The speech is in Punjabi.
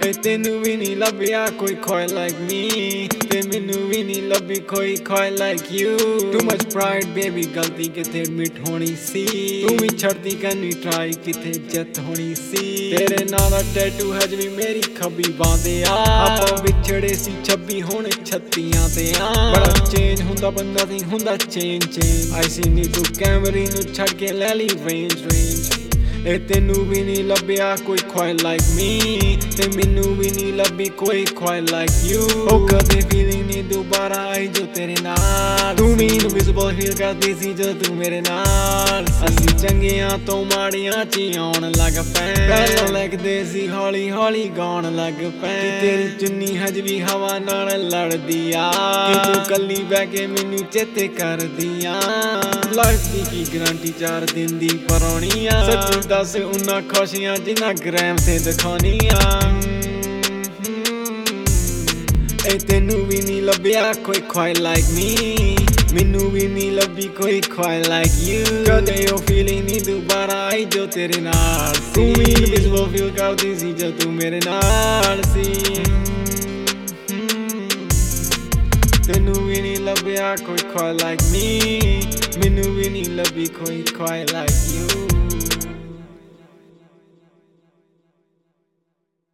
ਤੈਨੂੰ ਵੀ ਨਹੀਂ ਲੱਭਿਆ ਕੋਈ ਖੋਏ like me ਤੇ ਮੈਨੂੰ ਵੀ ਨਹੀਂ ਲੱਭੀ ਕੋਈ ਖੋਏ like you too much pride baby ਗਲਤੀ ਕਿਤੇ admit ਹੋਣੀ ਸੀ ਤੂੰ ਵੀ ਛੱਡਦੀ ਕਰਨੀ try ਕਿਤੇ ਜਿੱਤ ਹੋਣੀ ਸੀ ਤੇਰੇ ਨਾਲ ਦਾ ਟੈਟੂ ਹਜ ਵੀ ਮੇਰੀ ਖੱਬੀ ਬਾਂਹ ਤੇ ਆ ਆਪਾਂ ਵਿਛੜੇ ਸੀ 26 ਹੁਣ 36 ਤੇ ਆ ਬੜਾ ਚੇਂਜ ਹੁੰਦਾ ਬੰਦਾ ਨਹੀਂ ਹੁੰਦਾ ਚੇਂਜ I see ਨੀ ਤੂੰ ਕੈਮਰੇ ਨੂੰ ਛੱਡ ਕੇ ਲੈ ਲਈ range ਤੈਨੂੰ ਵੀ ਨਹੀਂ ਲੱਭਿਆ ਕੋਈ ਖੋਏ like me ਤੇ ਮੈਨੂੰ ਵੀ ਨਹੀਂ ਲੱਭੀ ਕੋਈ ਖੋਏ like you ਉਹ ਕਦੇ feeling ਨਹੀਂ ਦੁਬਾਰਾ ਆਈ ਜੋ ਤੇਰੇ ਨਾਲ ਤੂੰ ਵੀ invisible feel ਕਰਦੀ ਸੀ ਜੋ ਤੂੰ ਮੇਰੇ ਨਾਲ ਅਸੀਂ ਚੰਗਿਆਂ ਤੋਂ ਮਾੜੀਆਂ ਚ ਆਉਣ ਲੱਗ ਪਏ ਪਹਿਲਾਂ ਲੱਗਦੇ ਸੀ ਹੌਲੀ ਹੌਲੀ ਗਾਉਣ ਲੱਗ ਪਏ ਤੇਰੀ ਚੁੰਨੀ ਹਜ ਵੀ ਹਵਾ ਨਾਲ ਲੜਦੀ ਆ ਕਿ ਤੂੰ ਕੱਲੀ ਬਹਿ ਕੇ ਮੈਨੂੰ ਚੇਤੇ ਕਰਦੀ ਆ ਲਾਈਫ ਦੀ ਕੀ ਗਰੰਟੀ 4 ਦਿਨ ਦੀ ਪਰੌਣੀ ਆ ਸੱਚੀ ਦੱਸ ਉਹਨਾਂ ਖੁਸ਼ੀਆਂ ਜਿਨ੍ਹਾਂ ਗ੍ਰਾਮ ਤੇ ਦਿਖਾਉਣੀਆਂ ਤੈਨੂੰ ਵੀ ਨਹੀਂ ਲੱਭਿਆ ਕੋਈ ਖੋਏ like me ਮੈਨੂੰ ਵੀ ਨਹੀਂ ਲੱਭੀ ਕੋਈ ਖੋਏ like you ਕਦੇ ਉਹ feeling ਨਹੀਂ ਦੁਬਾਰਾ ਆਈ ਜੋ ਤੇਰੇ ਨਾਲ ਸੀ ਤੂੰ ਵੀ invisible feel ਕਰਦੀ ਸੀ ਜੋ ਤੂੰ ਮੇਰੇ ਨਾਲ ਸੀ ਤੈਨੂੰ ਵੀ ਨਹੀਂ ਲੱਭਿਆ ਕੋਈ ਖੋਏ like me ਮੈਨੂੰ ਵੀ ਨਹੀਂ ਲੱਭੀ ਕੋਈ ਖੋਏ like you